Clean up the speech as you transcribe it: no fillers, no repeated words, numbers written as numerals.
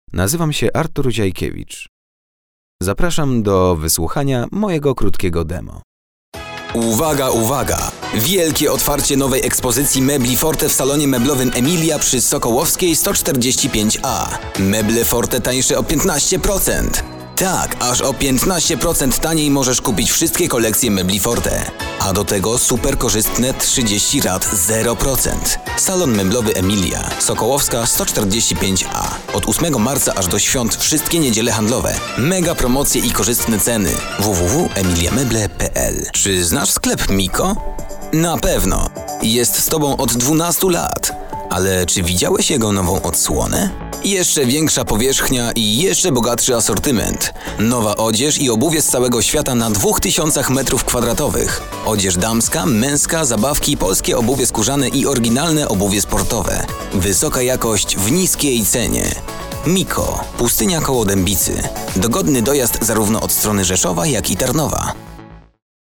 Nazywam się Artur Ziajkiewicz. Zapraszam do wysłuchania mojego krótkiego demo. Uwaga, uwaga! Wielkie otwarcie nowej ekspozycji mebli Forte w salonie meblowym Emilia przy Sokołowskiej 145A. Meble Forte tańsze o 15%. Tak, aż o 15% taniej możesz kupić wszystkie kolekcje mebli Forte. A do tego super korzystne 30 rat 0%. Salon meblowy Emilia, Sokołowska 145A. Od 8 marca aż do świąt wszystkie niedziele handlowe. Mega promocje i korzystne ceny. www.emiliameble.pl. Czy znasz sklep Miko? Na pewno. Jest z tobą od 12 lat. Ale czy widziałeś jego nową odsłonę? Jeszcze większa powierzchnia i jeszcze bogatszy asortyment. Nowa odzież i obuwie z całego świata na 2000 m2. Odzież damska, męska, zabawki, polskie obuwie skórzane i oryginalne obuwie sportowe. Wysoka jakość w niskiej cenie. Miko, pustynia koło Dębicy. Dogodny dojazd zarówno od strony Rzeszowa, jak i Tarnowa.